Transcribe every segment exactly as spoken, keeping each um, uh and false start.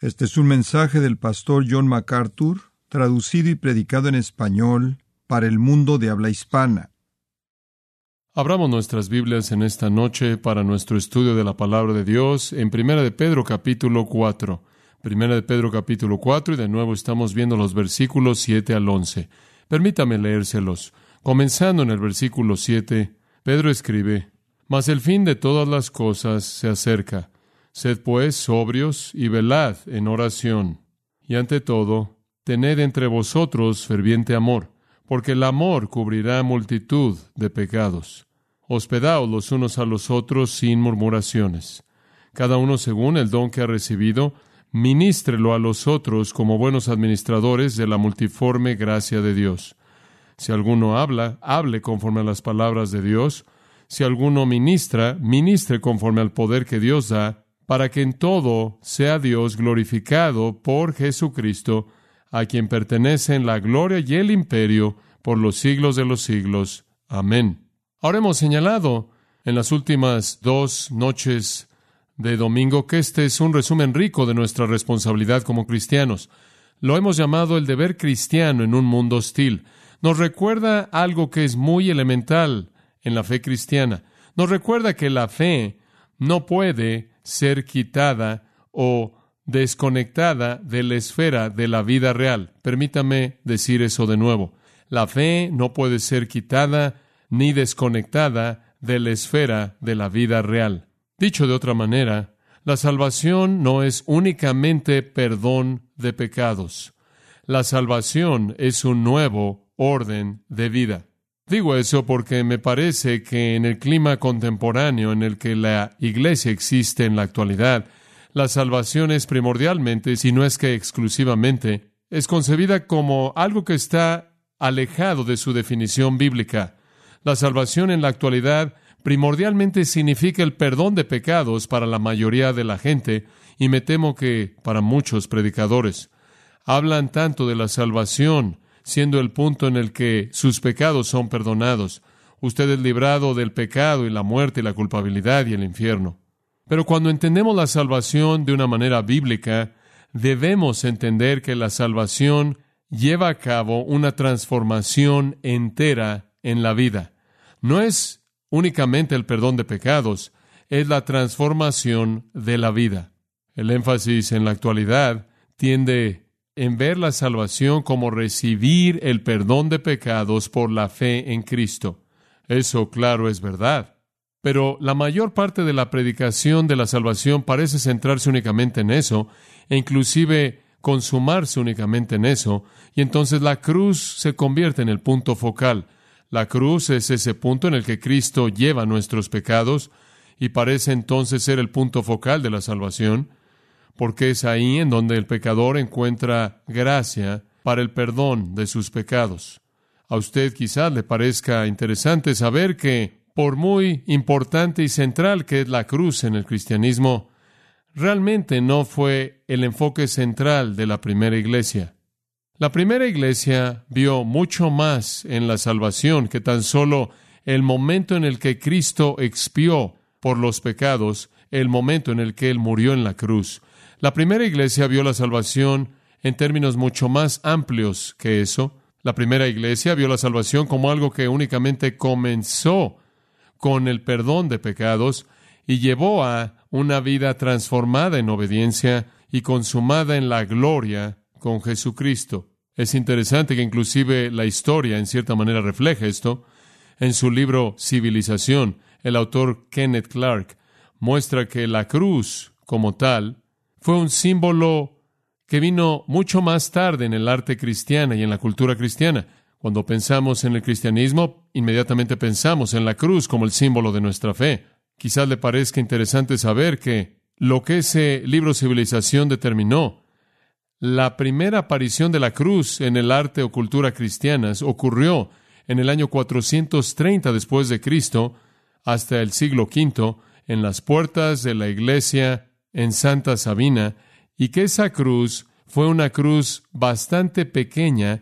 Este es un mensaje del pastor John MacArthur, traducido y predicado en español para el mundo de habla hispana. Abramos nuestras Biblias en esta noche para nuestro estudio de la Palabra de Dios en Primera de Pedro capítulo cuatro. Primera de Pedro capítulo cuatro, y de nuevo estamos viendo los versículos siete al once. Permítame leérselos. Comenzando en el versículo siete, Pedro escribe: Mas el fin de todas las cosas se acerca. Sed pues sobrios y velad en oración. Y ante todo, tened entre vosotros ferviente amor, porque el amor cubrirá multitud de pecados. Hospedaos los unos a los otros sin murmuraciones. Cada uno según el don que ha recibido, ministrelo a los otros como buenos administradores de la multiforme gracia de Dios. Si alguno habla, hable conforme a las palabras de Dios. Si alguno ministra, ministre conforme al poder que Dios da, para que en todo sea Dios glorificado por Jesucristo, a quien pertenecen la gloria y el imperio por los siglos de los siglos. Amén. Ahora hemos señalado en las últimas dos noches de domingo que este es un resumen rico de nuestra responsabilidad como cristianos. Lo hemos llamado el deber cristiano en un mundo hostil. Nos recuerda algo que es muy elemental en la fe cristiana. Nos recuerda que la fe no puede ser quitada o desconectada de la esfera de la vida real. Permítame decir eso de nuevo. La fe no puede ser quitada ni desconectada de la esfera de la vida real. Dicho de otra manera, la salvación no es únicamente perdón de pecados. La salvación es un nuevo orden de vida. Digo eso porque me parece que en el clima contemporáneo en el que la Iglesia existe en la actualidad, la salvación es primordialmente, si no es que exclusivamente, es concebida como algo que está alejado de su definición bíblica. La salvación en la actualidad primordialmente significa el perdón de pecados para la mayoría de la gente, y me temo que para muchos predicadores. Hablan tanto de la salvación siendo el punto en el que sus pecados son perdonados. Usted es librado del pecado y la muerte y la culpabilidad y el infierno. Pero cuando entendemos la salvación de una manera bíblica, debemos entender que la salvación lleva a cabo una transformación entera en la vida. No es únicamente el perdón de pecados, es la transformación de la vida. El énfasis en la actualidad tiende en ver la salvación como recibir el perdón de pecados por la fe en Cristo. Eso, claro, es verdad. Pero la mayor parte de la predicación de la salvación parece centrarse únicamente en eso, e inclusive consumarse únicamente en eso, y entonces la cruz se convierte en el punto focal. La cruz es ese punto en el que Cristo lleva nuestros pecados, y parece entonces ser el punto focal de la salvación, porque es ahí en donde el pecador encuentra gracia para el perdón de sus pecados. A usted quizás le parezca interesante saber que, por muy importante y central que es la cruz en el cristianismo, realmente no fue el enfoque central de la primera iglesia. La primera iglesia vio mucho más en la salvación que tan solo el momento en el que Cristo expió por los pecados, el momento en el que Él murió en la cruz. La primera iglesia vio la salvación en términos mucho más amplios que eso. La primera iglesia vio la salvación como algo que únicamente comenzó con el perdón de pecados y llevó a una vida transformada en obediencia y consumada en la gloria con Jesucristo. Es interesante que inclusive la historia en cierta manera refleja esto. En su libro Civilización, el autor Kenneth Clark muestra que la cruz como tal fue un símbolo que vino mucho más tarde en el arte cristiana y en la cultura cristiana. Cuando pensamos en el cristianismo, inmediatamente pensamos en la cruz como el símbolo de nuestra fe. Quizás le parezca interesante saber que lo que ese libro Civilización determinó, la primera aparición de la cruz en el arte o cultura cristianas ocurrió en el año cuatrocientos treinta después de Cristo hasta el siglo quinto en las puertas de la iglesia en Santa Sabina, y que esa cruz fue una cruz bastante pequeña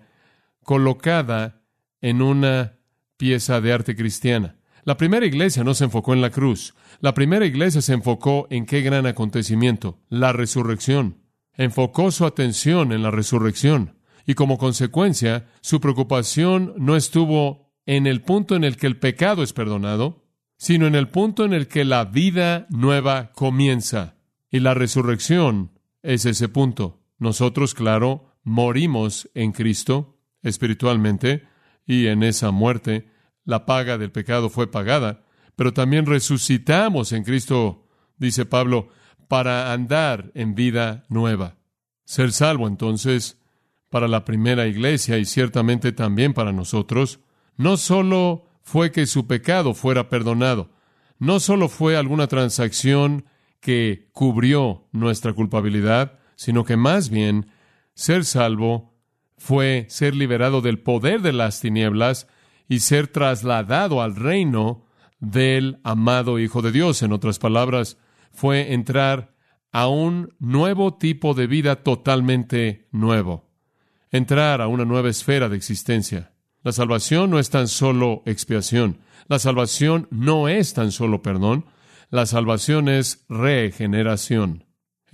colocada en una pieza de arte cristiana. La primera iglesia no se enfocó en la cruz. La primera iglesia se enfocó en qué gran acontecimiento, la resurrección. enfocó su atención en la resurrección. Y como consecuencia, su preocupación no estuvo en el punto en el que el pecado es perdonado, sino en el punto en el que la vida nueva comienza. Y la resurrección es ese punto. Nosotros, claro, morimos en Cristo espiritualmente, y en esa muerte la paga del pecado fue pagada, pero también resucitamos en Cristo, dice Pablo, para andar en vida nueva. Ser salvo, entonces, para la primera iglesia y ciertamente también para nosotros, no solo fue que su pecado fuera perdonado, no solo fue alguna transacción que cubrió nuestra culpabilidad, sino que más bien ser salvo fue ser liberado del poder de las tinieblas y ser trasladado al reino del amado Hijo de Dios. En otras palabras, fue entrar a un nuevo tipo de vida totalmente nuevo. Entrar a una nueva esfera de existencia. La salvación no es tan solo expiación. La salvación no es tan solo perdón. La salvación es regeneración.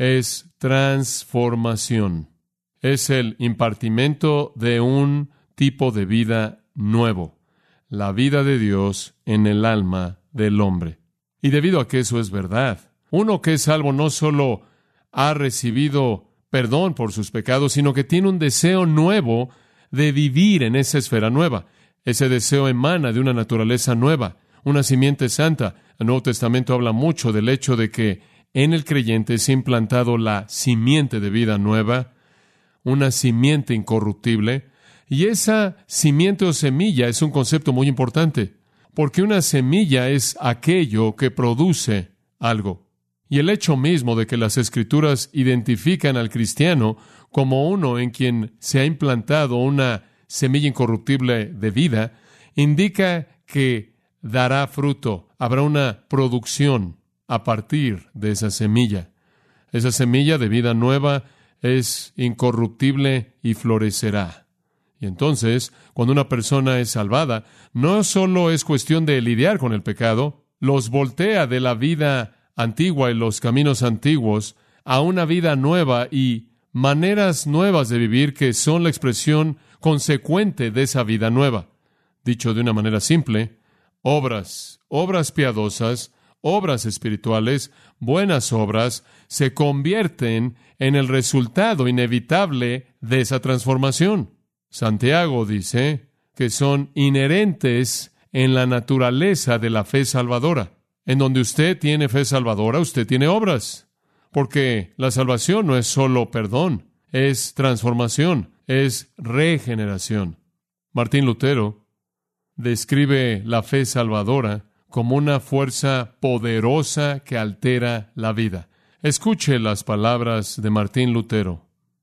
Es transformación. Es el impartimento de un tipo de vida nuevo. La vida de Dios en el alma del hombre. Y debido a que eso es verdad, uno que es salvo no solo ha recibido perdón por sus pecados, sino que tiene un deseo nuevo de vivir en esa esfera nueva. Ese deseo emana de una naturaleza nueva, una simiente santa. El Nuevo Testamento habla mucho del hecho de que en el creyente se ha implantado la simiente de vida nueva, una simiente incorruptible, y esa simiente o semilla es un concepto muy importante, porque una semilla es aquello que produce algo. Y el hecho mismo de que las Escrituras identifican al cristiano como uno en quien se ha implantado una semilla incorruptible de vida, indica que dará fruto, habrá una producción a partir de esa semilla. Esa semilla de vida nueva es incorruptible y florecerá. Y entonces, cuando una persona es salvada, no solo es cuestión de lidiar con el pecado, los voltea de la vida antigua y los caminos antiguos a una vida nueva y maneras nuevas de vivir que son la expresión consecuente de esa vida nueva. Dicho de una manera simple, obras, obras piadosas, obras espirituales, buenas obras, se convierten en el resultado inevitable de esa transformación. Santiago dice que son inherentes en la naturaleza de la fe salvadora. En donde usted tiene fe salvadora, usted tiene obras. Porque la salvación no es solo perdón, es transformación, es regeneración. Martín Lutero describe la fe salvadora como una fuerza poderosa que altera la vida. Escuche las palabras de Martín Lutero.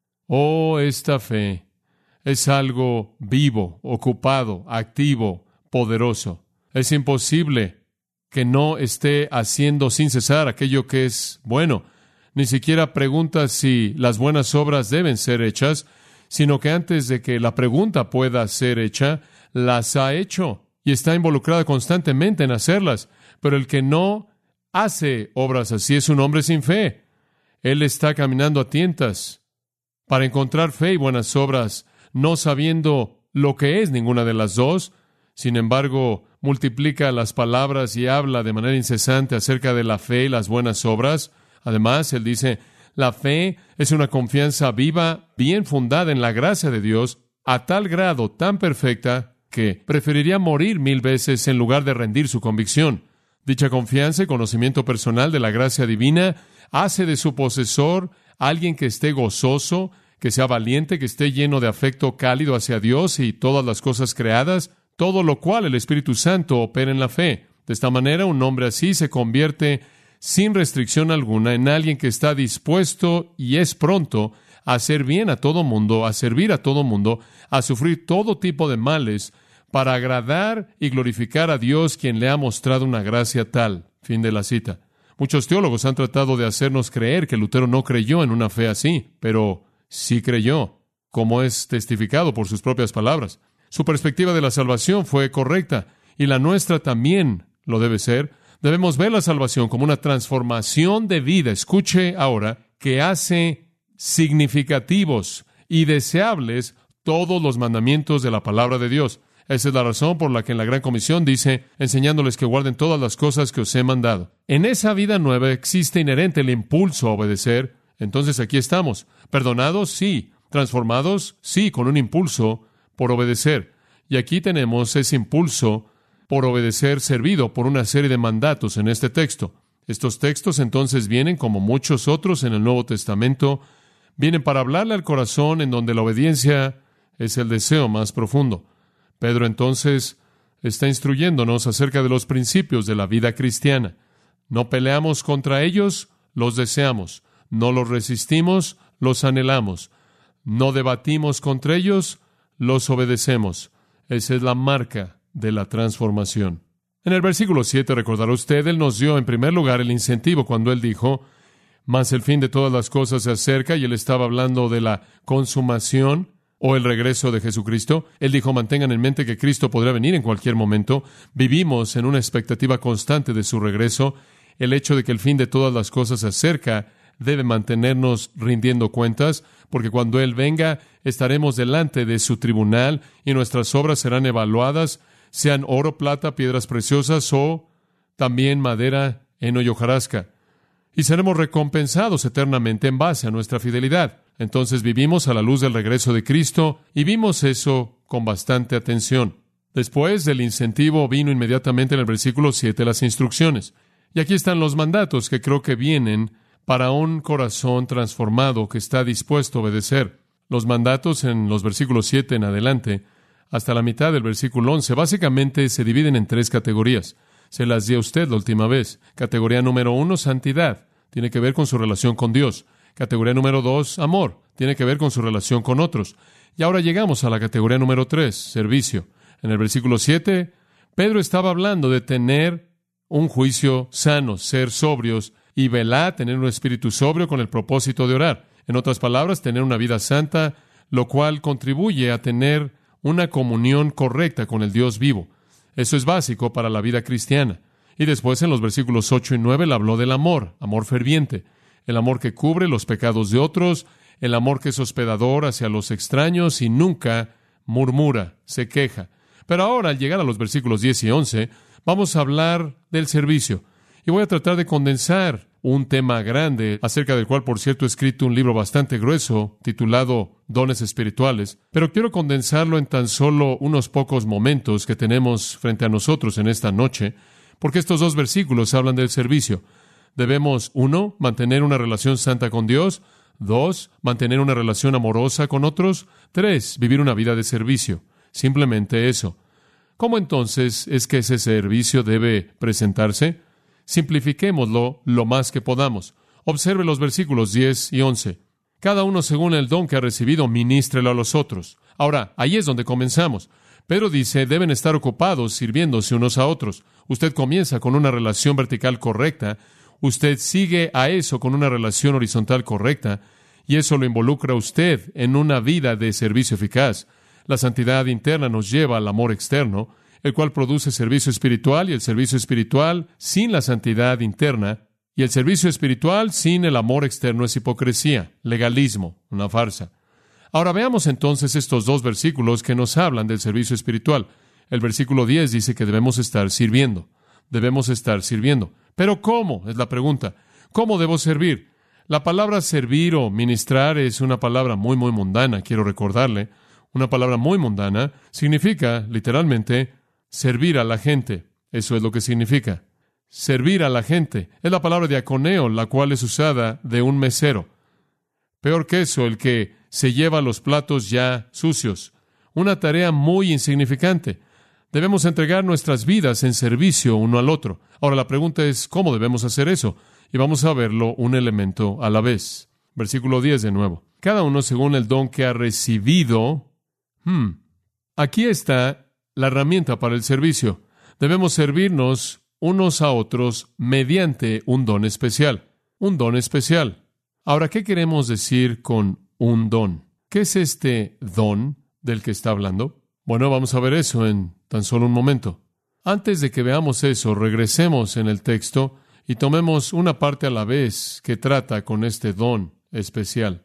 Oh, esta fe es algo vivo, ocupado, activo, poderoso. Es imposible que no esté haciendo sin cesar aquello que es bueno. Ni siquiera pregunta si las buenas obras deben ser hechas, sino que antes de que la pregunta pueda ser hecha, las ha hecho y está involucrada constantemente en hacerlas. Pero el que no hace obras así es un hombre sin fe. Él está caminando a tientas para encontrar fe y buenas obras, no sabiendo lo que es ninguna de las dos. Sin embargo, multiplica las palabras y habla de manera incesante acerca de la fe y las buenas obras. Además, él dice, la fe es una confianza viva, bien fundada en la gracia de Dios, a tal grado tan perfecta que preferiría morir mil veces en lugar de rendir su convicción. Dicha confianza y conocimiento personal de la gracia divina hace de su posesor alguien que esté gozoso, que sea valiente, que esté lleno de afecto cálido hacia Dios y todas las cosas creadas, todo lo cual el Espíritu Santo opera en la fe. De esta manera, un hombre así se convierte sin restricción alguna en alguien que está dispuesto y es pronto a hacer bien a todo mundo, a servir a todo mundo, a sufrir todo tipo de males, para agradar y glorificar a Dios, quien le ha mostrado una gracia tal. Fin de la cita. Muchos teólogos han tratado de hacernos creer que Lutero no creyó en una fe así, pero sí creyó, como es testificado por sus propias palabras. Su perspectiva de la salvación fue correcta, y la nuestra también lo debe ser. Debemos ver la salvación como una transformación de vida, escuche ahora, que hace significativos y deseables todos los mandamientos de la palabra de Dios. Esa es la razón por la que en la Gran Comisión dice, enseñándoles que guarden todas las cosas que os he mandado. En esa vida nueva existe inherente el impulso a obedecer. Entonces aquí estamos. ¿Perdonados? Sí. ¿Transformados? Sí, con un impulso por obedecer. Y aquí tenemos ese impulso por obedecer servido por una serie de mandatos en este texto. Estos textos entonces vienen, como muchos otros en el Nuevo Testamento, vienen para hablarle al corazón en donde la obediencia es el deseo más profundo. Pedro entonces está instruyéndonos acerca de los principios de la vida cristiana. No peleamos contra ellos, los deseamos. No los resistimos, los anhelamos. No debatimos contra ellos, los obedecemos. Esa es la marca de la transformación. En el versículo siete, recordará usted, Él nos dio en primer lugar el incentivo cuando Él dijo, mas el fin de todas las cosas se acerca, y Él estaba hablando de la consumación o el regreso de Jesucristo. Él dijo, mantengan en mente que Cristo podrá venir en cualquier momento. Vivimos en una expectativa constante de su regreso. El hecho de que el fin de todas las cosas se acerca debe mantenernos rindiendo cuentas, porque cuando Él venga, estaremos delante de su tribunal y nuestras obras serán evaluadas, sean oro, plata, piedras preciosas o también madera, heno y hojarasca. Y seremos recompensados eternamente en base a nuestra fidelidad. Entonces vivimos a la luz del regreso de Cristo y vimos eso con bastante atención. Después del incentivo vino inmediatamente en el versículo siete las instrucciones. Y aquí están los mandatos que creo que vienen para un corazón transformado que está dispuesto a obedecer. Los mandatos en los versículos siete en adelante, hasta la mitad del versículo once, básicamente se dividen en tres categorías. Se las di a usted la última vez. Categoría número uno, santidad. Tiene que ver con su relación con Dios. Categoría número dos, amor. Tiene que ver con su relación con otros. Y ahora llegamos a la categoría número tres, servicio. En el versículo siete, Pedro estaba hablando de tener un juicio sano, ser sobrios y velar, tener un espíritu sobrio con el propósito de orar. En otras palabras, tener una vida santa, lo cual contribuye a tener una comunión correcta con el Dios vivo. Eso es básico para la vida cristiana. Y después, en los versículos ocho y nueve, él habló del amor, amor ferviente, el amor que cubre los pecados de otros, el amor que es hospedador hacia los extraños y nunca murmura, se queja. Pero ahora, al llegar a los versículos diez y once, vamos a hablar del servicio. Y voy a tratar de condensar un tema grande, acerca del cual, por cierto, he escrito un libro bastante grueso, titulado Dones Espirituales, pero quiero condensarlo en tan solo unos pocos momentos que tenemos frente a nosotros en esta noche, porque estos dos versículos hablan del servicio. Debemos, uno, mantener una relación santa con Dios; dos, mantener una relación amorosa con otros; tres, vivir una vida de servicio. Simplemente eso. ¿Cómo entonces es que ese servicio debe presentarse? Simplifiquémoslo lo más que podamos. Observe los versículos diez y once. Cada uno según el don que ha recibido, ministrelo a los otros. Ahora, ahí es donde comenzamos. Pedro dice, deben estar ocupados sirviéndose unos a otros. Usted comienza con una relación vertical correcta, usted sigue a eso con una relación horizontal correcta, y eso lo involucra a usted en una vida de servicio eficaz. La santidad interna nos lleva al amor externo, el cual produce servicio espiritual, y el servicio espiritual sin la santidad interna, y el servicio espiritual sin el amor externo es hipocresía, legalismo, una farsa. Ahora veamos entonces estos dos versículos que nos hablan del servicio espiritual. El versículo diez dice que debemos estar sirviendo. Debemos estar sirviendo. ¿Pero cómo? Es la pregunta. ¿Cómo debo servir? La palabra servir o ministrar es una palabra muy, muy mundana, quiero recordarle. Una palabra muy mundana significa, literalmente, servir a la gente. Eso es lo que significa. Servir a la gente. Es la palabra diaconeo, la cual es usada de un mesero. Peor que eso, el que se lleva los platos ya sucios. Una tarea muy insignificante. Debemos entregar nuestras vidas en servicio uno al otro. Ahora la pregunta es, ¿cómo debemos hacer eso? Y vamos a verlo un elemento a la vez. Versículo diez de nuevo. Cada uno según el don que ha recibido. Hmm. Aquí está la herramienta para el servicio. Debemos servirnos unos a otros mediante un don especial. Un don especial. Ahora, ¿qué queremos decir con un don? ¿Qué es este don del que está hablando? Bueno, vamos a ver eso en tan solo un momento. Antes de que veamos eso, regresemos en el texto y tomemos una parte a la vez que trata con este don especial.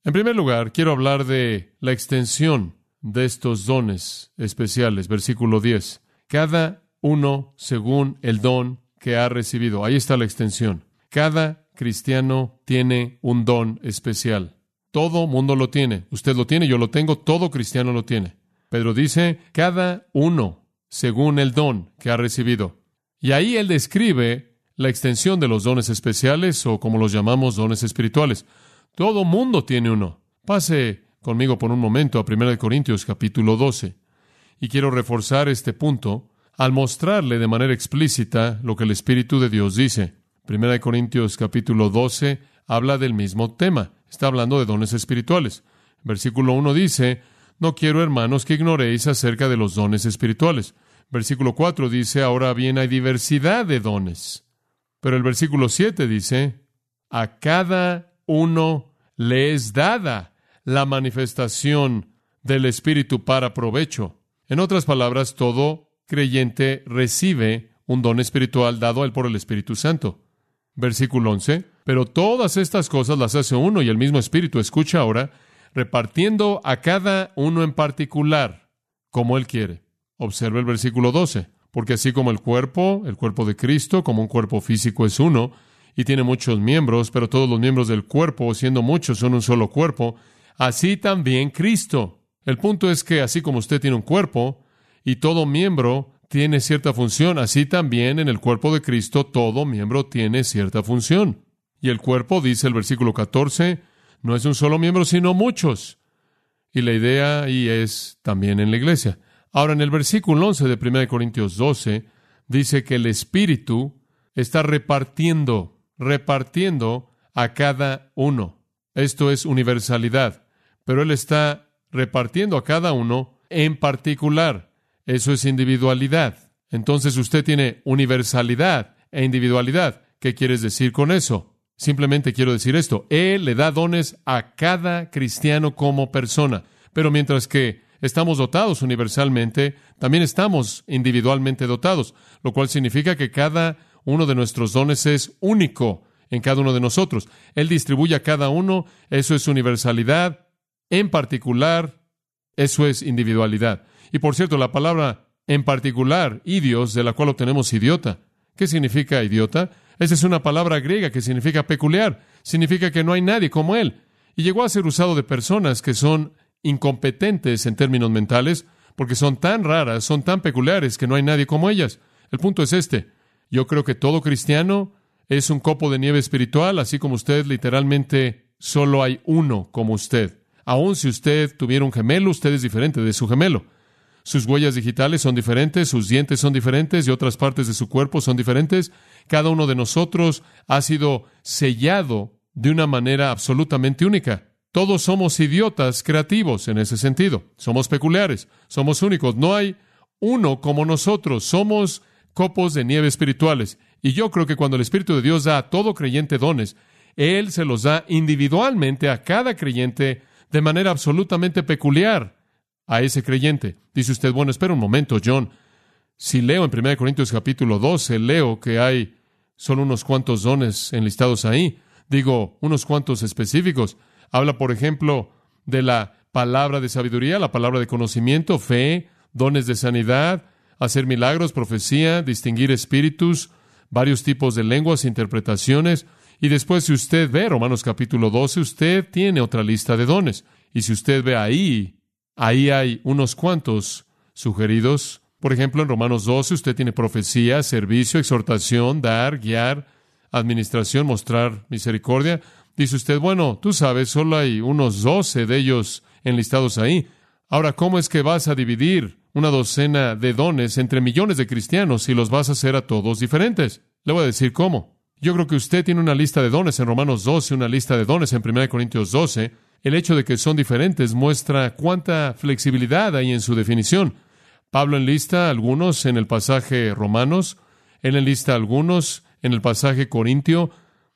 En primer lugar, quiero hablar de la extensión de estos dones especiales. Versículo diez. Cada uno según el don que ha recibido. Ahí está la extensión. Cada cristiano tiene un don especial. Todo mundo lo tiene. Usted lo tiene, yo lo tengo, todo cristiano lo tiene. Pedro dice, cada uno según el don que ha recibido. Y ahí él describe la extensión de los dones especiales, o como los llamamos, dones espirituales. Todo mundo tiene uno. Pase conmigo por un momento a primera de Corintios capítulo doce. Y quiero reforzar este punto al mostrarle de manera explícita lo que el Espíritu de Dios dice. primera de Corintios capítulo doce habla del mismo tema. Está hablando de dones espirituales. Versículo uno dice, no quiero, hermanos, que ignoréis acerca de los dones espirituales. Versículo cuatro dice, ahora bien hay diversidad de dones. Pero el versículo siete dice, a cada uno le es dada la manifestación del Espíritu para provecho. En otras palabras, todo creyente recibe un don espiritual dado a él por el Espíritu Santo. Versículo once. Pero todas estas cosas las hace uno y el mismo Espíritu, escucha ahora, repartiendo a cada uno en particular, como él quiere. Observa el versículo doce. Porque así como el cuerpo, el cuerpo de Cristo, como un cuerpo físico es uno, y tiene muchos miembros, pero todos los miembros del cuerpo, siendo muchos, son un solo cuerpo, así también Cristo. El punto es que así como usted tiene un cuerpo, y todo miembro tiene cierta función, así también en el cuerpo de Cristo todo miembro tiene cierta función. Y el cuerpo, dice el versículo catorce, no es un solo miembro, sino muchos. Y la idea ahí es también en la iglesia. Ahora, en el versículo once de primera de Corintios doce, dice que el Espíritu está repartiendo, repartiendo a cada uno. Esto es universalidad. Pero Él está repartiendo a cada uno en particular. Eso es individualidad. Entonces usted tiene universalidad e individualidad. ¿Qué quieres decir con eso? Simplemente quiero decir esto. Él le da dones a cada cristiano como persona. Pero mientras que estamos dotados universalmente, también estamos individualmente dotados, lo cual significa que cada uno de nuestros dones es único en cada uno de nosotros. Él distribuye a cada uno. Eso es universalidad. En particular, eso es individualidad. Y por cierto, la palabra en particular, idios, de la cual obtenemos idiota. ¿Qué significa idiota? Esa es una palabra griega que significa peculiar. Significa que no hay nadie como él. Y llegó a ser usado de personas que son incompetentes en términos mentales, porque son tan raras, son tan peculiares que no hay nadie como ellas. El punto es este. Yo creo que todo cristiano es un copo de nieve espiritual, así como usted, literalmente solo hay uno como usted. Aun si usted tuviera un gemelo, usted es diferente de su gemelo. Sus huellas digitales son diferentes, sus dientes son diferentes y otras partes de su cuerpo son diferentes. Cada uno de nosotros ha sido sellado de una manera absolutamente única. Todos somos idiotas creativos en ese sentido. Somos peculiares, somos únicos. No hay uno como nosotros. Somos copos de nieve espirituales. Y yo creo que cuando el Espíritu de Dios da a todo creyente dones, Él se los da individualmente a cada creyente de manera absolutamente peculiar a ese creyente. Dice usted, bueno, espera un momento, John. Si leo en primera de Corintios capítulo doce, leo que hay, son unos cuantos dones enlistados ahí. Digo, unos cuantos específicos. Habla, por ejemplo, de la palabra de sabiduría, la palabra de conocimiento, fe, dones de sanidad, hacer milagros, profecía, distinguir espíritus, varios tipos de lenguas, interpretaciones. Y después, si usted ve Romanos capítulo doce, usted tiene otra lista de dones. Y si usted ve ahí, ahí hay unos cuantos sugeridos. Por ejemplo, en Romanos doce, usted tiene profecía, servicio, exhortación, dar, guiar, administración, mostrar misericordia. Dice usted, bueno, tú sabes, solo hay unos doce de ellos enlistados ahí. Ahora, ¿cómo es que vas a dividir una docena de dones entre millones de cristianos si los vas a hacer a todos diferentes? Le voy a decir cómo. Yo creo que usted tiene una lista de dones en Romanos doce, una lista de dones en primera de Corintios doce. El hecho de que son diferentes muestra cuánta flexibilidad hay en su definición. Pablo enlista algunos en el pasaje Romanos, él enlista algunos en el pasaje Corintio,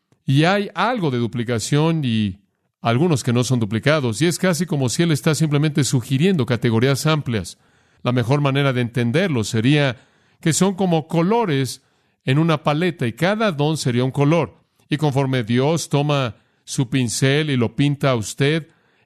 y hay algo de duplicación y algunos que no son duplicados, y es casi como si él está simplemente sugiriendo categorías amplias. La mejor manera de entenderlo sería que son como colores en una paleta, y cada don sería un color. Y conforme Dios toma su pincel y lo pinta a usted,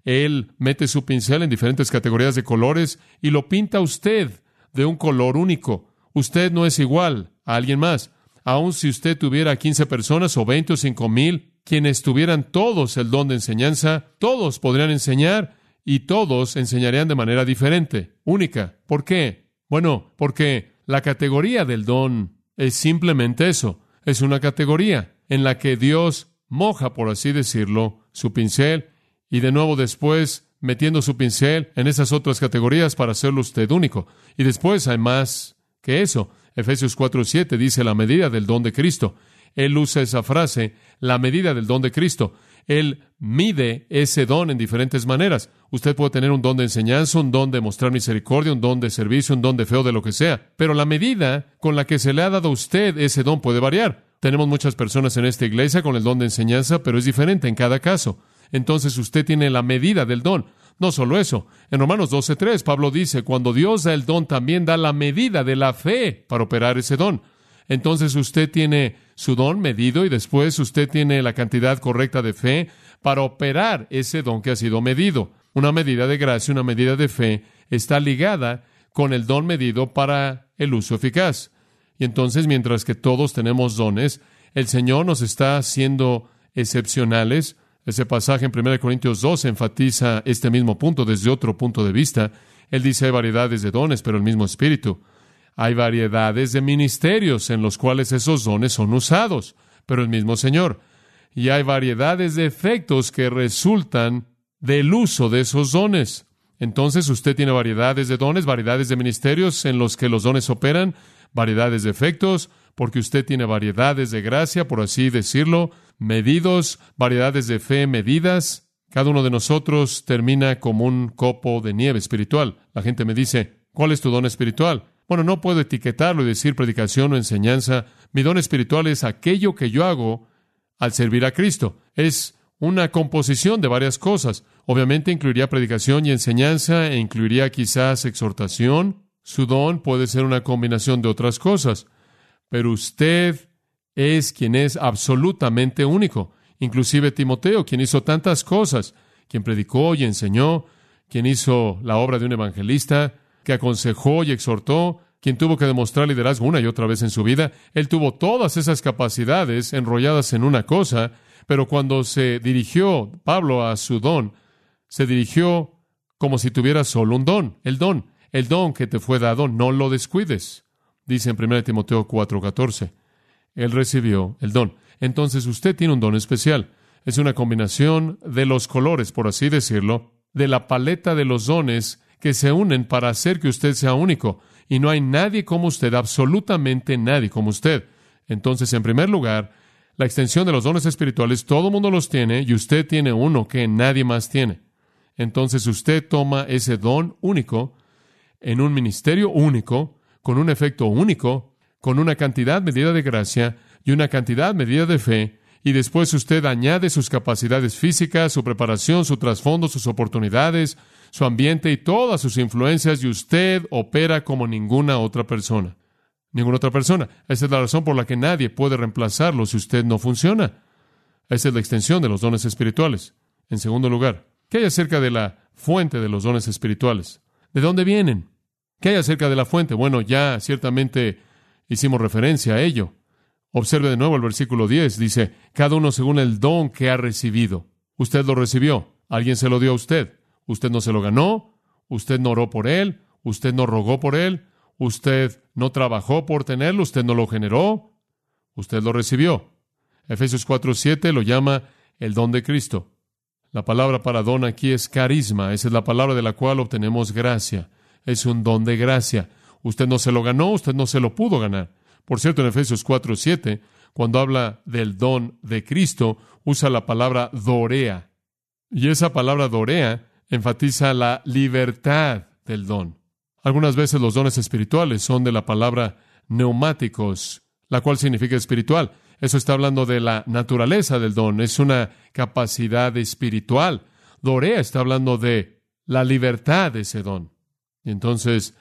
Él mete su pincel en diferentes categorías de colores y lo pinta usted de un color único. Usted no es igual a alguien más. Aun si usted tuviera quince personas o veinte o cinco mil, quienes tuvieran todos el don de enseñanza, todos podrían enseñar y todos enseñarían de manera diferente, única. ¿Por qué? Bueno, porque la categoría del don es simplemente eso. Es una categoría en la que Dios moja, por así decirlo, su pincel y de nuevo después metiendo su pincel en esas otras categorías para hacerlo usted único. Y después hay más que eso. Efesios cuatro siete dice la medida del don de Cristo. Él usa esa frase, la medida del don de Cristo. Él mide ese don en diferentes maneras. Usted puede tener un don de enseñanza, un don de mostrar misericordia, un don de servicio, un don de fe o de lo que sea. Pero la medida con la que se le ha dado a usted ese don puede variar. Tenemos muchas personas en esta iglesia con el don de enseñanza, pero es diferente en cada caso. Entonces usted tiene la medida del don. No solo eso. En Romanos doce tres, Pablo dice, cuando Dios da el don, también da la medida de la fe para operar ese don. Entonces usted tiene su don medido y después usted tiene la cantidad correcta de fe para operar ese don que ha sido medido. Una medida de gracia, una medida de fe está ligada con el don medido para el uso eficaz. Y entonces, mientras que todos tenemos dones, el Señor nos está haciendo excepcionales. Ese pasaje en primera Corintios dos enfatiza este mismo punto desde otro punto de vista. Él dice, hay variedades de dones, pero el mismo Espíritu. Hay variedades de ministerios en los cuales esos dones son usados, pero el mismo Señor. Y hay variedades de efectos que resultan del uso de esos dones. Entonces, usted tiene variedades de dones, variedades de ministerios en los que los dones operan, variedades de efectos, porque usted tiene variedades de gracia, por así decirlo, medidos, variedades de fe medidas. Cada uno de nosotros termina como un copo de nieve espiritual. La gente me dice, ¿cuál es tu don espiritual? Bueno, no puedo etiquetarlo y decir predicación o enseñanza. Mi don espiritual es aquello que yo hago al servir a Cristo. Es una composición de varias cosas. Obviamente incluiría predicación y enseñanza e incluiría quizás exhortación. Su don puede ser una combinación de otras cosas. Pero usted es quien es absolutamente único. Inclusive Timoteo, quien hizo tantas cosas, quien predicó y enseñó, quien hizo la obra de un evangelista, que aconsejó y exhortó, quien tuvo que demostrar liderazgo una y otra vez en su vida. Él tuvo todas esas capacidades enrolladas en una cosa, pero cuando se dirigió Pablo a su don, se dirigió como si tuviera solo un don, el don, el don que te fue dado, no lo descuides. Dice en primera Timoteo cuatro catorce. Él recibió el don. Entonces usted tiene un don especial. Es una combinación de los colores, por así decirlo, de la paleta de los dones que se unen para hacer que usted sea único. Y no hay nadie como usted, absolutamente nadie como usted. Entonces, en primer lugar, la extensión de los dones espirituales, todo el mundo los tiene y usted tiene uno que nadie más tiene. Entonces, usted toma ese don único en un ministerio único, con un efecto único, con una cantidad medida de gracia y una cantidad medida de fe, y después usted añade sus capacidades físicas, su preparación, su trasfondo, sus oportunidades, su ambiente y todas sus influencias, y usted opera como ninguna otra persona. Ninguna otra persona. Esa es la razón por la que nadie puede reemplazarlo si usted no funciona. Esa es la extensión de los dones espirituales. En segundo lugar, ¿qué hay acerca de la fuente de los dones espirituales? ¿De dónde vienen? ¿Qué hay acerca de la fuente? Bueno, ya ciertamente hicimos referencia a ello. Observe de nuevo el versículo diez. Dice, cada uno según el don que ha recibido. Usted lo recibió. Alguien se lo dio a usted. Usted no se lo ganó. Usted no oró por él. Usted no rogó por él. Usted no trabajó por tenerlo. Usted no lo generó. Usted lo recibió. Efesios cuatro siete lo llama el don de Cristo. La palabra para don aquí es carisma. Esa es la palabra de la cual obtenemos gracia. Es un don de gracia. Usted no se lo ganó. Usted no se lo pudo ganar. Por cierto, en Efesios cuatro siete, cuando habla del don de Cristo, usa la palabra dorea. Y esa palabra dorea enfatiza la libertad del don. Algunas veces los dones espirituales son de la palabra neumáticos, la cual significa espiritual. Eso está hablando de la naturaleza del don. Es una capacidad espiritual. Dorea está hablando de la libertad de ese don. Y entonces,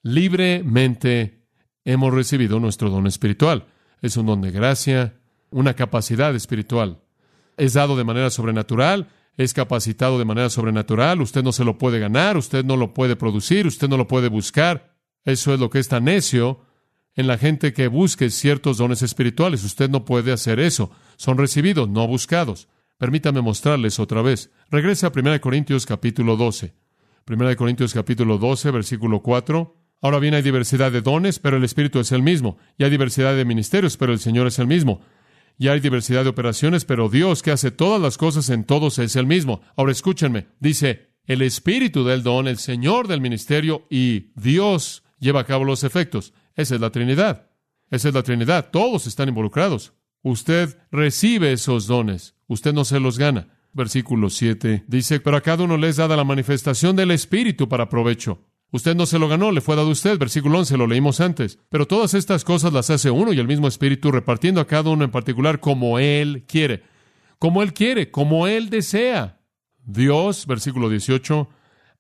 libremente hemos recibido nuestro don espiritual. Es un don de gracia, una capacidad espiritual. Es dado de manera sobrenatural, es capacitado de manera sobrenatural, usted no se lo puede ganar, usted no lo puede producir, usted no lo puede buscar. Eso es lo que es tan necio en la gente que busque ciertos dones espirituales. Usted no puede hacer eso. Son recibidos, no buscados. Permítame mostrarles otra vez. Regrese a primera de Corintios capítulo doce. primera de Corintios capítulo doce, versículo cuatro. Ahora bien, hay diversidad de dones, pero el Espíritu es el mismo. Y hay diversidad de ministerios, pero el Señor es el mismo. Y hay diversidad de operaciones, pero Dios, que hace todas las cosas en todos, es el mismo. Ahora escúchenme. Dice, el Espíritu del don, el Señor del ministerio y Dios lleva a cabo los efectos. Esa es la Trinidad. Esa es la Trinidad. Todos están involucrados. Usted recibe esos dones. Usted no se los gana. Versículo siete dice, pero a cada uno le es dada la manifestación del Espíritu para provecho. Usted no se lo ganó, le fue dado a usted. Versículo once, lo leímos antes. Pero todas estas cosas las hace uno y el mismo Espíritu, repartiendo a cada uno en particular como Él quiere. Como Él quiere, como Él desea. Dios, versículo dieciocho,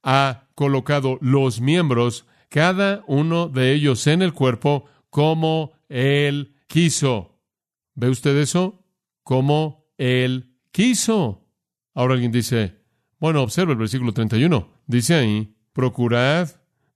ha colocado los miembros, cada uno de ellos en el cuerpo, como Él quiso. ¿Ve usted eso? Como Él quiso. Ahora alguien dice, bueno, observa el versículo treinta y uno. Dice ahí, procurad,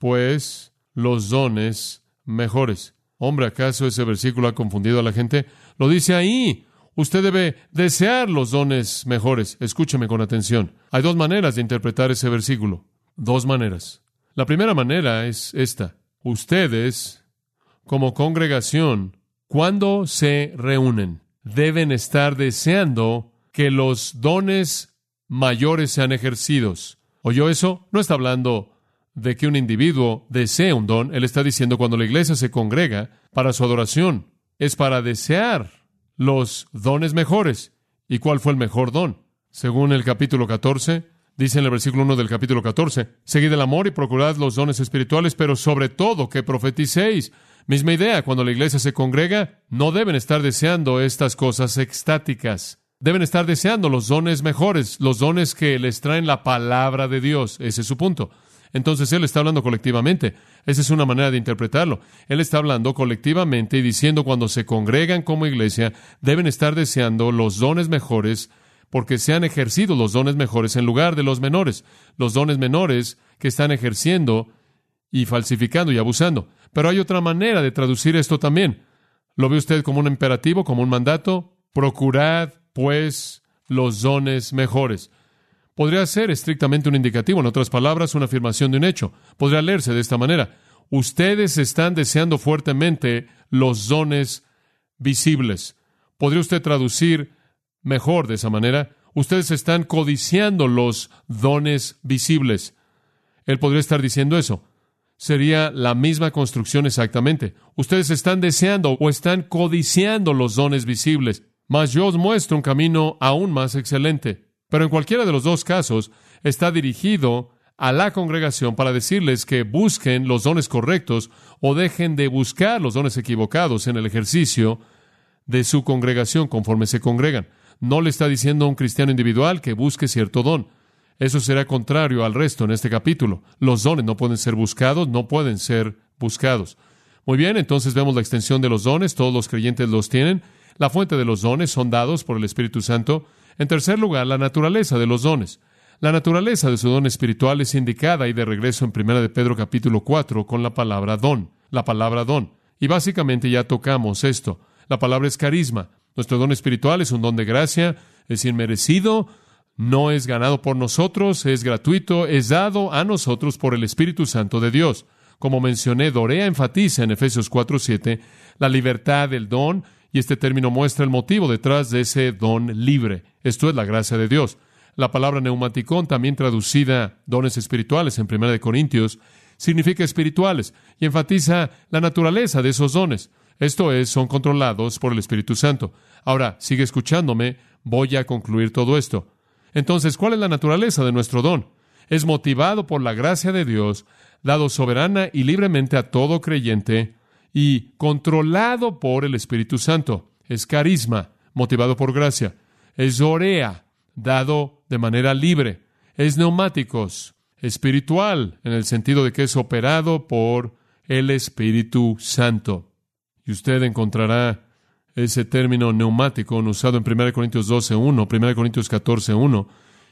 pues, los dones mejores. Hombre, ¿acaso ese versículo ha confundido a la gente? Lo dice ahí. Usted debe desear los dones mejores. Escúcheme con atención. Hay dos maneras de interpretar ese versículo. Dos maneras. La primera manera es esta. Ustedes, como congregación, cuando se reúnen, deben estar deseando que los dones mayores sean ejercidos. ¿Oyó eso? No está hablando de que un individuo desee un don. Él está diciendo cuando la iglesia se congrega para su adoración, es para desear los dones mejores. ¿Y cuál fue el mejor don? Según el capítulo catorce, dice en el versículo uno del capítulo catorce, seguid el amor y procurad los dones espirituales, pero sobre todo que profeticéis. Misma idea, cuando la iglesia se congrega, no deben estar deseando estas cosas extáticas. Deben estar deseando los dones mejores, los dones que les traen la palabra de Dios. Ese es su punto. Entonces, Él está hablando colectivamente. Esa es una manera de interpretarlo. Él está hablando colectivamente y diciendo cuando se congregan como iglesia, deben estar deseando los dones mejores porque se han ejercido los dones mejores en lugar de los menores. Los dones menores que están ejerciendo y falsificando y abusando. Pero hay otra manera de traducir esto también. ¿Lo ve usted como un imperativo, como un mandato? Procurad, pues, los dones mejores. Podría ser estrictamente un indicativo, en otras palabras, una afirmación de un hecho. Podría leerse de esta manera. Ustedes están deseando fuertemente los dones visibles. ¿Podría usted traducir mejor de esa manera? Ustedes están codiciando los dones visibles. Él podría estar diciendo eso. Sería la misma construcción exactamente. Ustedes están deseando o están codiciando los dones visibles. Mas yo os muestro un camino aún más excelente. Pero en cualquiera de los dos casos, está dirigido a la congregación para decirles que busquen los dones correctos o dejen de buscar los dones equivocados en el ejercicio de su congregación conforme se congregan. No le está diciendo a un cristiano individual que busque cierto don. Eso será contrario al resto en este capítulo. Los dones no pueden ser buscados, no pueden ser buscados. Muy bien, entonces vemos la extensión de los dones. Todos los creyentes los tienen. La fuente de los dones son dados por el Espíritu Santo. En tercer lugar, la naturaleza de los dones. La naturaleza de su don espiritual es indicada y de regreso en primera de Pedro capítulo cuatro con la palabra don. La palabra don. Y básicamente ya tocamos esto. La palabra es carisma. Nuestro don espiritual es un don de gracia, es inmerecido, no es ganado por nosotros, es gratuito, es dado a nosotros por el Espíritu Santo de Dios. Como mencioné, Dorea enfatiza en Efesios cuatro siete la libertad del don, y este término muestra el motivo detrás de ese don libre. Esto es la gracia de Dios. La palabra neumaticón, también traducida dones espirituales en primera de Corintios, significa espirituales y enfatiza la naturaleza de esos dones. Esto es, son controlados por el Espíritu Santo. Ahora, sigue escuchándome, voy a concluir todo esto. Entonces, ¿cuál es la naturaleza de nuestro don? Es motivado por la gracia de Dios, dado soberana y libremente a todo creyente, y controlado por el Espíritu Santo. Es carisma, motivado por gracia. Es orea, dado de manera libre. Es neumáticos, espiritual, en el sentido de que es operado por el Espíritu Santo. Y usted encontrará ese término neumático usado en primera de Corintios doce uno, primera de Corintios catorce uno,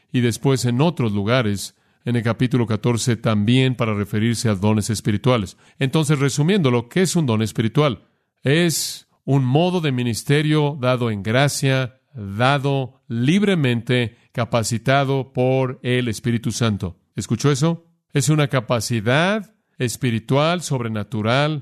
y después en otros lugares, en el capítulo catorce, también para referirse a dones espirituales. Entonces, resumiéndolo, ¿qué es un don espiritual? Es un modo de ministerio dado en gracia, dado libremente, capacitado por el Espíritu Santo. ¿Escuchó eso? Es una capacidad espiritual, sobrenatural,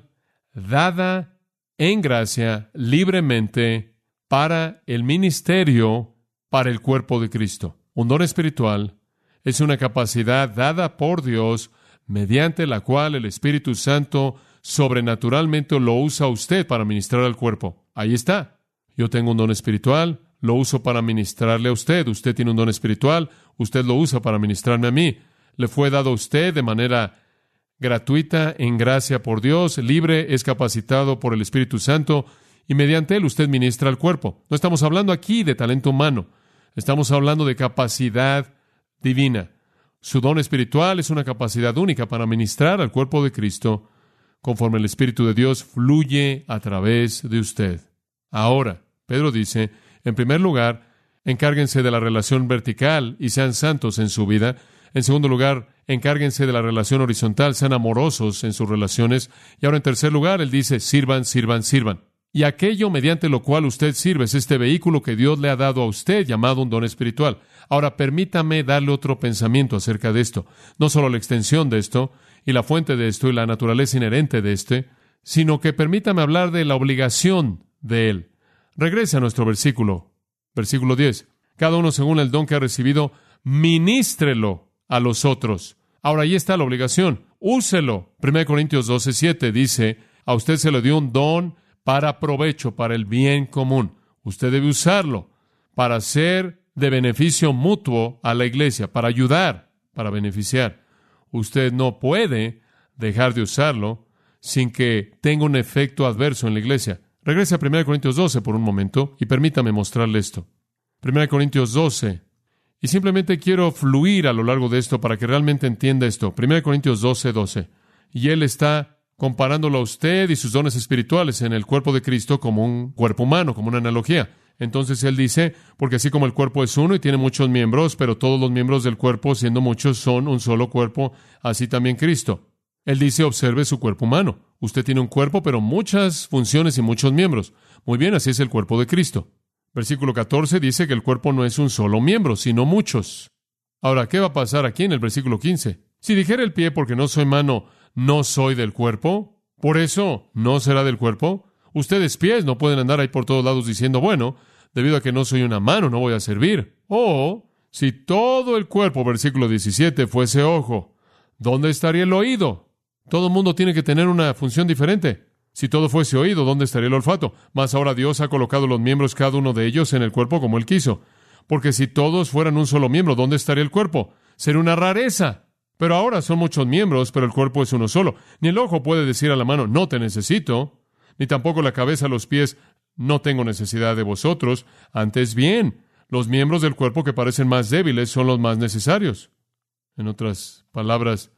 dada en gracia, libremente, para el ministerio, para el cuerpo de Cristo. Un don espiritual es una capacidad dada por Dios, mediante la cual el Espíritu Santo sobrenaturalmente lo usa a usted para ministrar al cuerpo. Ahí está. Yo tengo un don espiritual, lo uso para ministrarle a usted. Usted tiene un don espiritual, usted lo usa para ministrarme a mí. Le fue dado a usted de manera gratuita, en gracia por Dios, libre, es capacitado por el Espíritu Santo, y mediante él usted ministra al cuerpo. No estamos hablando aquí de talento humano, estamos hablando de capacidad divina. Su don espiritual es una capacidad única para ministrar al cuerpo de Cristo, conforme el Espíritu de Dios fluye a través de usted. Ahora, Pedro dice, en primer lugar, encárguense de la relación vertical y sean santos en su vida. En segundo lugar, encárguense de la relación horizontal, sean amorosos en sus relaciones. Y ahora, en tercer lugar, él dice, sirvan, sirvan, sirvan. Y aquello mediante lo cual usted sirve es este vehículo que Dios le ha dado a usted, llamado un don espiritual. Ahora, permítame darle otro pensamiento acerca de esto. No solo la extensión de esto, y la fuente de esto, y la naturaleza inherente de este, sino que permítame hablar de la obligación de él. Regrese a nuestro versículo, versículo diez. Cada uno según el don que ha recibido, ministrelo a los otros. Ahora, ahí está la obligación. Úselo. primera Corintios doce, siete dice, a usted se le dio un don para provecho, para el bien común. Usted debe usarlo para ser de beneficio mutuo a la iglesia, para ayudar, para beneficiar. Usted no puede dejar de usarlo sin que tenga un efecto adverso en la iglesia. Regrese a primera Corintios doce por un momento y permítame mostrarle esto. primera Corintios doce. Y simplemente quiero fluir a lo largo de esto para que realmente entienda esto. primera Corintios doce, doce. Y él está comparándolo a usted y sus dones espirituales en el cuerpo de Cristo como un cuerpo humano, como una analogía. Entonces él dice, porque así como el cuerpo es uno y tiene muchos miembros, pero todos los miembros del cuerpo, siendo muchos, son un solo cuerpo, así también Cristo. Él dice, observe su cuerpo humano. Usted tiene un cuerpo, pero muchas funciones y muchos miembros. Muy bien, así es el cuerpo de Cristo. Versículo catorce dice que el cuerpo no es un solo miembro, sino muchos. Ahora, ¿qué va a pasar aquí en el versículo quince? Si dijera el pie, porque no soy mano, no soy del cuerpo, por eso no será del cuerpo. Ustedes pies no pueden andar ahí por todos lados diciendo, bueno, debido a que no soy una mano, no voy a servir. O, si todo el cuerpo, versículo diecisiete, fuese ojo, ¿dónde estaría el oído? Todo el mundo tiene que tener una función diferente. Si todo fuese oído, ¿dónde estaría el olfato? Mas ahora Dios ha colocado los miembros, cada uno de ellos, en el cuerpo como Él quiso. Porque si todos fueran un solo miembro, ¿dónde estaría el cuerpo? Sería una rareza. Pero ahora son muchos miembros, pero el cuerpo es uno solo. Ni el ojo puede decir a la mano, no te necesito. Ni tampoco la cabeza a los pies, no tengo necesidad de vosotros. Antes bien, los miembros del cuerpo que parecen más débiles son los más necesarios. En otras palabras,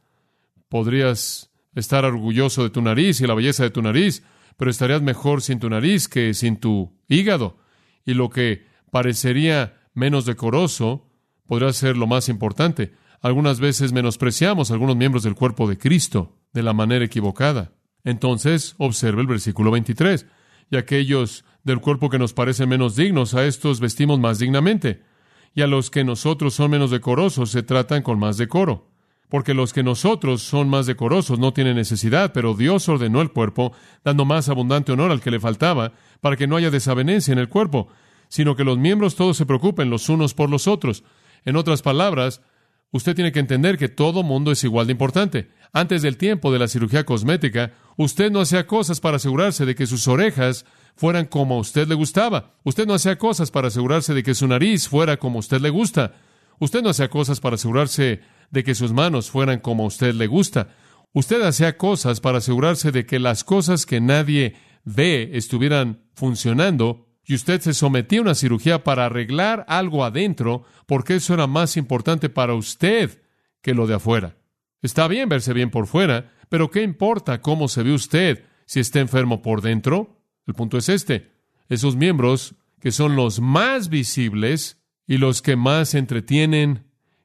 podrías estar orgulloso de tu nariz y la belleza de tu nariz, pero estarías mejor sin tu nariz que sin tu hígado. Y lo que parecería menos decoroso podría ser lo más importante. Algunas veces menospreciamos a algunos miembros del cuerpo de Cristo de la manera equivocada. Entonces, observe el versículo veintitrés. Y aquellos del cuerpo que nos parecen menos dignos, a estos vestimos más dignamente. Y a los que nosotros son menos decorosos, se tratan con más decoro. Porque los que nosotros son más decorosos no tienen necesidad, pero Dios ordenó el cuerpo, dando más abundante honor al que le faltaba, para que no haya desavenencia en el cuerpo, sino que los miembros todos se preocupen los unos por los otros. En otras palabras, usted tiene que entender que todo mundo es igual de importante. Antes del tiempo de la cirugía cosmética, usted no hacía cosas para asegurarse de que sus orejas fueran como a usted le gustaba. Usted no hacía cosas para asegurarse de que su nariz fuera como a usted le gusta. Usted no hacía cosas para asegurarse de que sus manos fueran como a usted le gusta. Usted hacía cosas para asegurarse de que las cosas que nadie ve estuvieran funcionando, y usted se sometía a una cirugía para arreglar algo adentro, porque eso era más importante para usted que lo de afuera. Está bien verse bien por fuera, pero ¿qué importa cómo se ve usted si está enfermo por dentro? El punto es este. Esos miembros que son los más visibles y los que más entretienen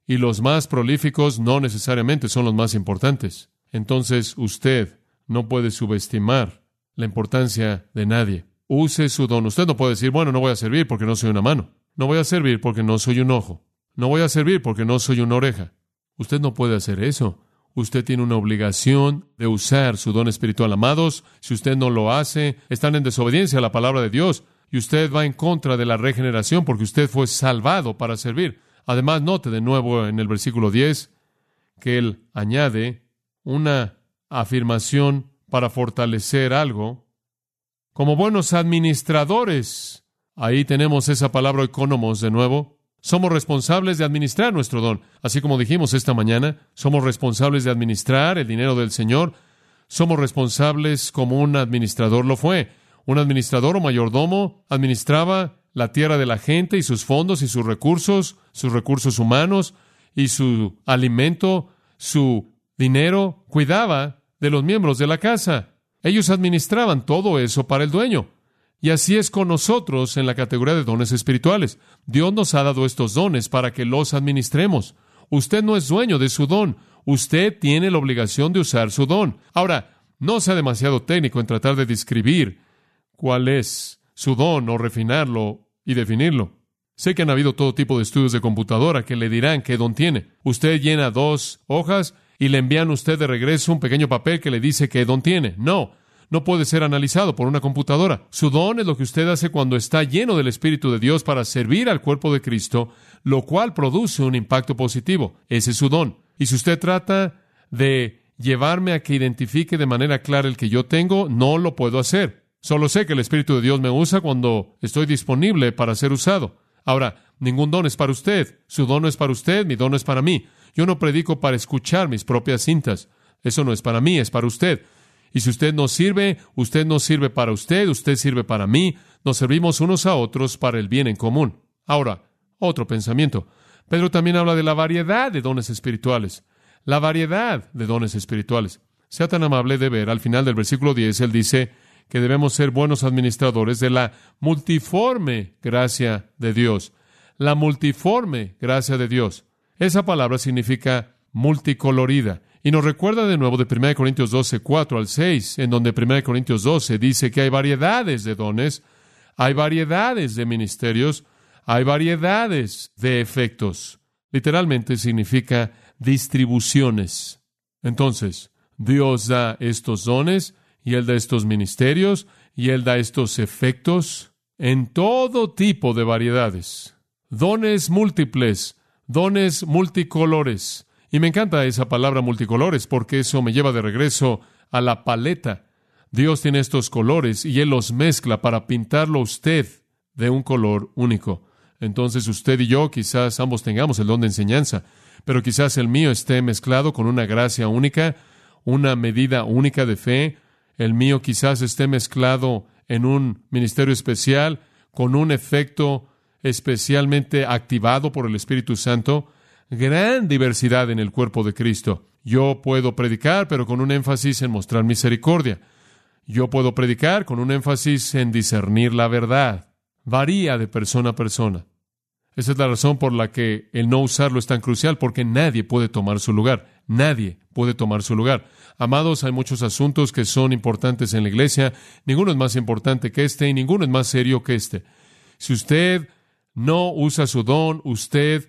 y los más prolíficos no necesariamente son los más importantes. Entonces, usted no puede subestimar la importancia de nadie. Use su don. Usted no puede decir, bueno, no voy a servir porque no soy una mano. No voy a servir porque no soy un ojo. No voy a servir porque no soy una oreja. Usted no puede hacer eso. Usted tiene una obligación de usar su don espiritual. Amados, si usted no lo hace, están en desobediencia a la palabra de Dios y usted va en contra de la regeneración porque usted fue salvado para servir. Además, note de nuevo en el versículo diez que él añade una afirmación para fortalecer algo. Como buenos administradores, ahí tenemos esa palabra economos de nuevo. Somos responsables de administrar nuestro don. Así como dijimos esta mañana, somos responsables de administrar el dinero del Señor. Somos responsables como un administrador lo fue. Un administrador o mayordomo administraba la tierra de la gente y sus fondos y sus recursos, sus recursos humanos y su alimento, su dinero. Cuidaba de los miembros de la casa. Ellos administraban todo eso para el dueño. Y así es con nosotros en la categoría de dones espirituales. Dios nos ha dado estos dones para que los administremos. Usted no es dueño de su don. Usted tiene la obligación de usar su don. Ahora, no sea demasiado técnico en tratar de describir cuál es su don o refinarlo y definirlo. Sé que han habido todo tipo de estudios de computadora que le dirán qué don tiene. Usted llena dos hojas y le envían a usted de regreso un pequeño papel que le dice qué don tiene. No. No puede ser analizado por una computadora. Su don es lo que usted hace cuando está lleno del Espíritu de Dios para servir al cuerpo de Cristo, lo cual produce un impacto positivo. Ese es su don. Y si usted trata de llevarme a que identifique de manera clara el que yo tengo, no lo puedo hacer. Solo sé que el Espíritu de Dios me usa cuando estoy disponible para ser usado. Ahora, ningún don es para usted. Su don no es para usted, mi don no es para mí. Yo no predico para escuchar mis propias cintas. Eso no es para mí, es para usted. Y si usted nos sirve, usted nos sirve para usted, usted sirve para mí, nos servimos unos a otros para el bien en común. Ahora, otro pensamiento. Pedro también habla de la variedad de dones espirituales. La variedad de dones espirituales. Sea tan amable de ver, al final del versículo diez, él dice que debemos ser buenos administradores de la multiforme gracia de Dios. La multiforme gracia de Dios. Esa palabra significa multicolorida. Y nos recuerda de nuevo de primera de Corintios doce, cuatro al seis, en donde primera de Corintios doce dice que hay variedades de dones, hay variedades de ministerios, hay variedades de efectos. Literalmente significa distribuciones. Entonces, Dios da estos dones, y Él da estos ministerios, y Él da estos efectos en todo tipo de variedades. Dones múltiples, dones multicolores. Y me encanta esa palabra multicolores porque eso me lleva de regreso a la paleta. Dios tiene estos colores y Él los mezcla para pintarlo a usted de un color único. Entonces usted y yo quizás ambos tengamos el don de enseñanza, pero quizás el mío esté mezclado con una gracia única, una medida única de fe. El mío quizás esté mezclado en un ministerio especial con un efecto especialmente activado por el Espíritu Santo. Gran diversidad en el cuerpo de Cristo. Yo puedo predicar, pero con un énfasis en mostrar misericordia. Yo puedo predicar con un énfasis en discernir la verdad. Varía de persona a persona. Esa es la razón por la que el no usarlo es tan crucial, porque nadie puede tomar su lugar. Nadie puede tomar su lugar. Amados, hay muchos asuntos que son importantes en la iglesia. Ninguno es más importante que este y ninguno es más serio que este. Si usted no usa su don, usted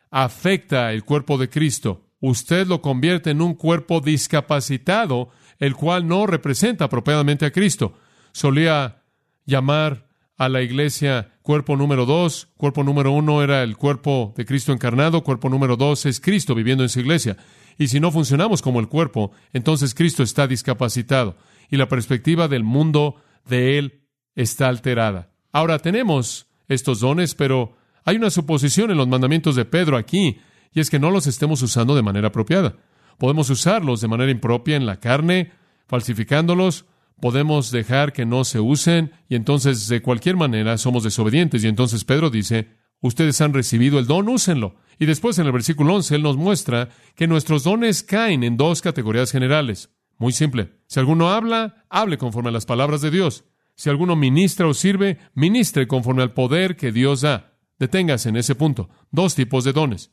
afecta el cuerpo de Cristo. Usted lo convierte en un cuerpo discapacitado, el cual no representa apropiadamente a Cristo. Solía llamar a la iglesia cuerpo número dos. Cuerpo número uno era el cuerpo de Cristo encarnado. Cuerpo número dos es Cristo viviendo en su iglesia. Y si no funcionamos como el cuerpo, entonces Cristo está discapacitado. Y la perspectiva del mundo de Él está alterada. Ahora tenemos estos dones, pero hay una suposición en los mandamientos de Pedro aquí, y es que no los estemos usando de manera apropiada. Podemos usarlos de manera impropia en la carne, falsificándolos. Podemos dejar que no se usen, y entonces de cualquier manera somos desobedientes. Y entonces Pedro dice, ustedes han recibido el don, úsenlo. Y después en el versículo once, él nos muestra que nuestros dones caen en dos categorías generales. Muy simple. Si alguno habla, hable conforme a las palabras de Dios. Si alguno ministra o sirve, ministre conforme al poder que Dios da. Deténgase en ese punto. Dos tipos de dones.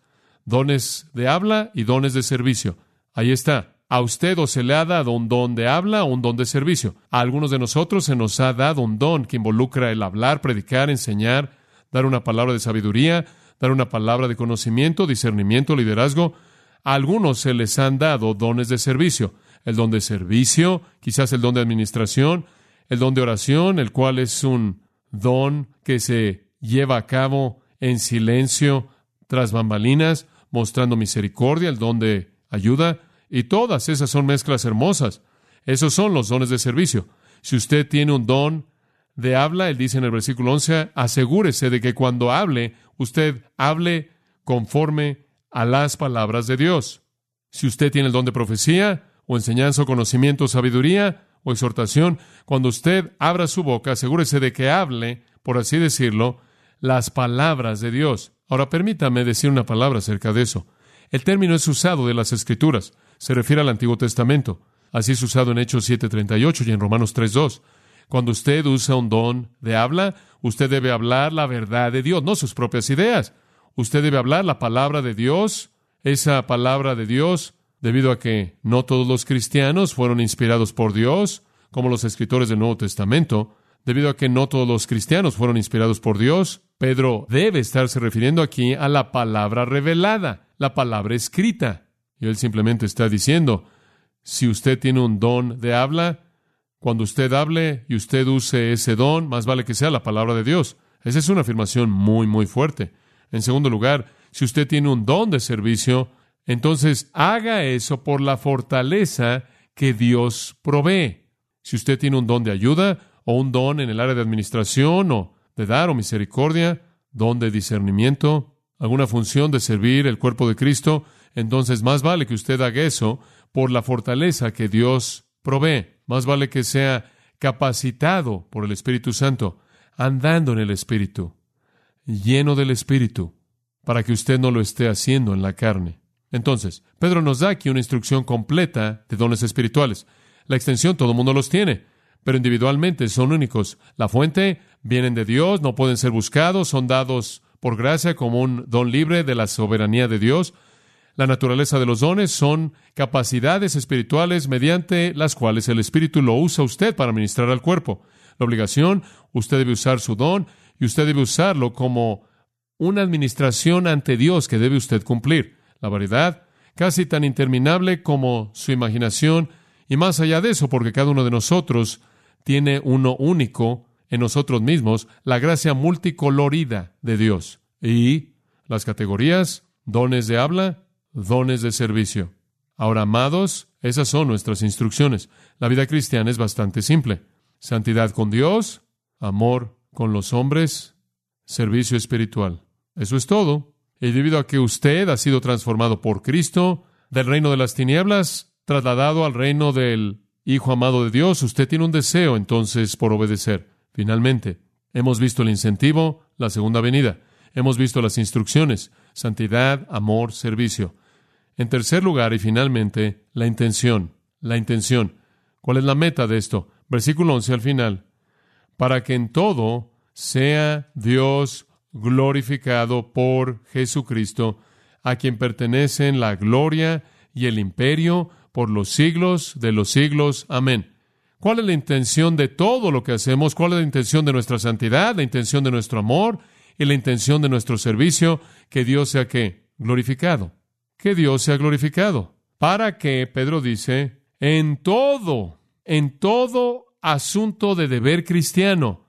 dones de habla y dones de servicio. Ahí está. A usted o se le ha dado un don de habla o un don de servicio. A algunos de nosotros se nos ha dado un don que involucra el hablar, predicar, enseñar, dar una palabra de sabiduría, dar una palabra de conocimiento, discernimiento, liderazgo. A algunos se les han dado dones de servicio. El don de servicio, quizás el don de administración, el don de oración, el cual es un don que se lleva a cabo en silencio, tras bambalinas, mostrando misericordia, el don de ayuda, y todas esas son mezclas hermosas. Esos son los dones de servicio. Si usted tiene un don de habla, él dice en el versículo once, asegúrese de que cuando hable, usted hable conforme a las palabras de Dios. Si usted tiene el don de profecía, o enseñanza, o conocimiento, o sabiduría, o exhortación, cuando usted abra su boca, asegúrese de que hable, por así decirlo, las palabras de Dios. Ahora, permítame decir una palabra acerca de eso. El término es usado de las Escrituras. Se refiere al Antiguo Testamento. Así es usado en Hechos siete treinta y ocho y en Romanos tres dos. Cuando usted usa un don de habla, usted debe hablar la verdad de Dios, no sus propias ideas. Usted debe hablar la palabra de Dios, esa palabra de Dios, debido a que no todos los cristianos fueron inspirados por Dios, como los escritores del Nuevo Testamento. Debido a que no todos los cristianos fueron inspirados por Dios, Pedro debe estarse refiriendo aquí a la palabra revelada, la palabra escrita. Y él simplemente está diciendo, si usted tiene un don de habla, cuando usted hable y usted use ese don, más vale que sea la palabra de Dios. Esa es una afirmación muy, muy fuerte. En segundo lugar, si usted tiene un don de servicio, entonces haga eso por la fortaleza que Dios provee. Si usted tiene un don de ayuda, o un don en el área de administración, o de dar, o misericordia, don de discernimiento, alguna función de servir el cuerpo de Cristo, entonces más vale que usted haga eso por la fortaleza que Dios provee. Más vale que sea capacitado por el Espíritu Santo, andando en el Espíritu, lleno del Espíritu, para que usted no lo esté haciendo en la carne. Entonces, Pedro nos da aquí una instrucción completa de dones espirituales. La extensión todo el mundo los tiene, pero individualmente son únicos. La fuente vienen de Dios, no pueden ser buscados, son dados por gracia como un don libre de la soberanía de Dios. La naturaleza de los dones son capacidades espirituales mediante las cuales el Espíritu lo usa usted para ministrar al cuerpo. La obligación, usted debe usar su don y usted debe usarlo como una administración ante Dios que debe usted cumplir. La variedad, casi tan interminable como su imaginación, y más allá de eso, porque cada uno de nosotros tiene uno único en nosotros mismos, la gracia multicolorida de Dios. Y las categorías, dones de habla, dones de servicio. Ahora, amados, esas son nuestras instrucciones. La vida cristiana es bastante simple. Santidad con Dios, amor con los hombres, servicio espiritual. Eso es todo. Y debido a que usted ha sido transformado por Cristo, del reino de las tinieblas, trasladado al reino del Hijo amado de Dios, usted tiene un deseo entonces por obedecer. Finalmente, hemos visto el incentivo, la segunda venida. Hemos visto las instrucciones, santidad, amor, servicio. En tercer lugar y finalmente, la intención. La intención. ¿Cuál es la meta de esto? Versículo once al final. Para que en todo sea Dios glorificado por Jesucristo, a quien pertenecen la gloria y el imperio por los siglos de los siglos. Amén. ¿Cuál es la intención de todo lo que hacemos? ¿Cuál es la intención de nuestra santidad? La intención de nuestro amor y la intención de nuestro servicio. Que Dios sea ¿qué? Glorificado. Que Dios sea glorificado. Para que, Pedro dice, en todo, en todo asunto de deber cristiano,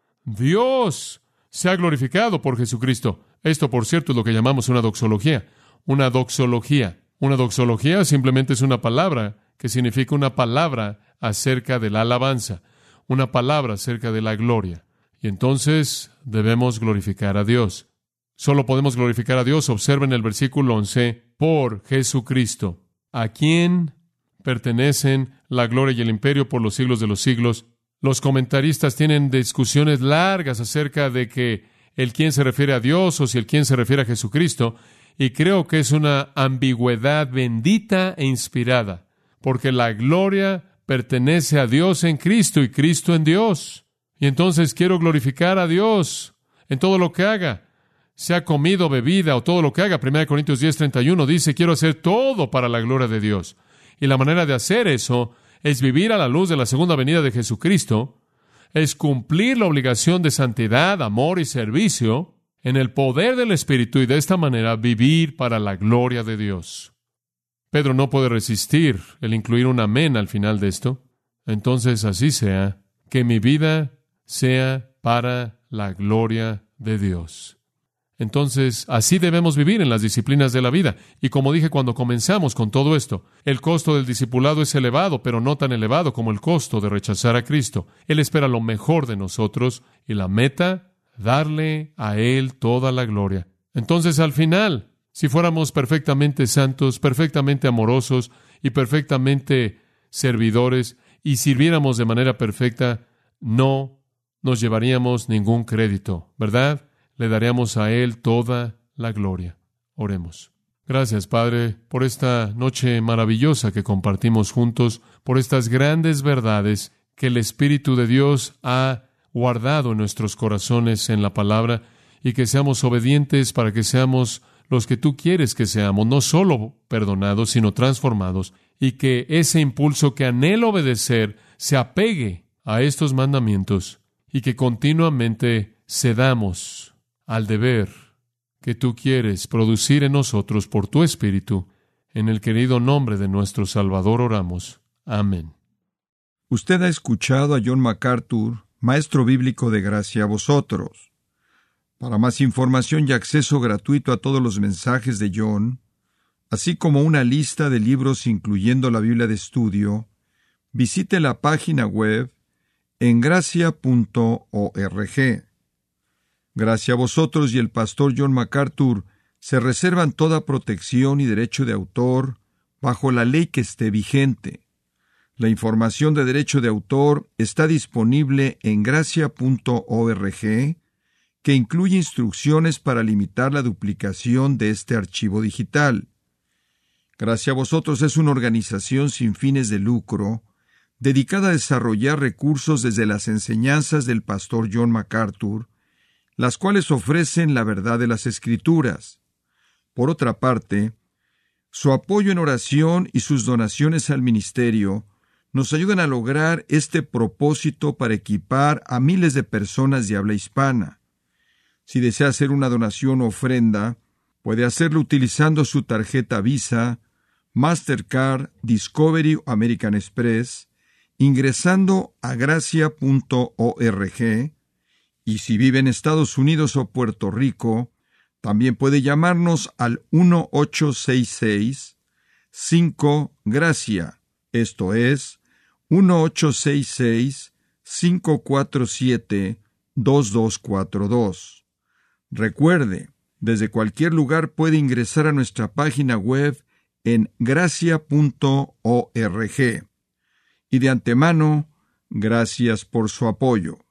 Dios sea glorificado por Jesucristo. Esto, por cierto, es lo que llamamos una doxología. Una doxología. Una doxología simplemente es una palabra que significa una palabra acerca de la alabanza, una palabra acerca de la gloria. Y entonces debemos glorificar a Dios. Solo podemos glorificar a Dios, observen el versículo once, por Jesucristo, a quien pertenecen la gloria y el imperio por los siglos de los siglos. Los comentaristas tienen discusiones largas acerca de que el quién se refiere a Dios o si el quién se refiere a Jesucristo, y creo que es una ambigüedad bendita e inspirada, porque la gloria pertenece a Dios en Cristo y Cristo en Dios. Y entonces quiero glorificar a Dios en todo lo que haga. sea comida, bebida o todo lo que haga. primera Corintios diez, treinta y uno dice, quiero hacer todo para la gloria de Dios. Y la manera de hacer eso es vivir a la luz de la segunda venida de Jesucristo, es cumplir la obligación de santidad, amor y servicio en el poder del Espíritu y de esta manera vivir para la gloria de Dios. Pedro no puede resistir el incluir un amén al final de esto. Entonces así sea, que mi vida sea para la gloria de Dios. Entonces, así debemos vivir en las disciplinas de la vida. Y como dije cuando comenzamos con todo esto, el costo del discipulado es elevado, pero no tan elevado como el costo de rechazar a Cristo. Él espera lo mejor de nosotros y la meta, darle a Él toda la gloria. Entonces, al final, si fuéramos perfectamente santos, perfectamente amorosos y perfectamente servidores y sirviéramos de manera perfecta, no nos llevaríamos ningún crédito, ¿verdad? Le daríamos a Él toda la gloria. Oremos. Gracias, Padre, por esta noche maravillosa que compartimos juntos, por estas grandes verdades que el Espíritu de Dios ha guardado en nuestros corazones en la palabra, y que seamos obedientes para que seamos los que tú quieres que seamos, no solo perdonados, sino transformados, y que ese impulso que anhela obedecer se apegue a estos mandamientos, y que continuamente cedamos al deber que tú quieres producir en nosotros por tu Espíritu. En el querido nombre de nuestro Salvador oramos. Amén. Usted ha escuchado a John MacArthur, maestro bíblico de Gracia a Vosotros. Para más información y acceso gratuito a todos los mensajes de John, así como una lista de libros incluyendo la Biblia de estudio, visite la página web en gracia punto org. Gracia a Vosotros y el pastor John MacArthur se reservan toda protección y derecho de autor bajo la ley que esté vigente. La información de derecho de autor está disponible en gracia punto org, que incluye instrucciones para limitar la duplicación de este archivo digital. Gracia a Vosotros es una organización sin fines de lucro dedicada a desarrollar recursos desde las enseñanzas del pastor John MacArthur, las cuales ofrecen la verdad de las Escrituras. Por otra parte, su apoyo en oración y sus donaciones al ministerio nos ayudan a lograr este propósito para equipar a miles de personas de habla hispana. Si desea hacer una donación o ofrenda, puede hacerlo utilizando su tarjeta Visa, Mastercard, Discovery o American Express, ingresando a gracia punto org. Y si vive en Estados Unidos o Puerto Rico, también puede llamarnos al uno ocho seis seis cinco Gracia, esto es, uno ocho seis seis cinco cuatro siete dos dos cuatro dos. Recuerde, desde cualquier lugar puede ingresar a nuestra página web en gracia punto org. Y de antemano, gracias por su apoyo.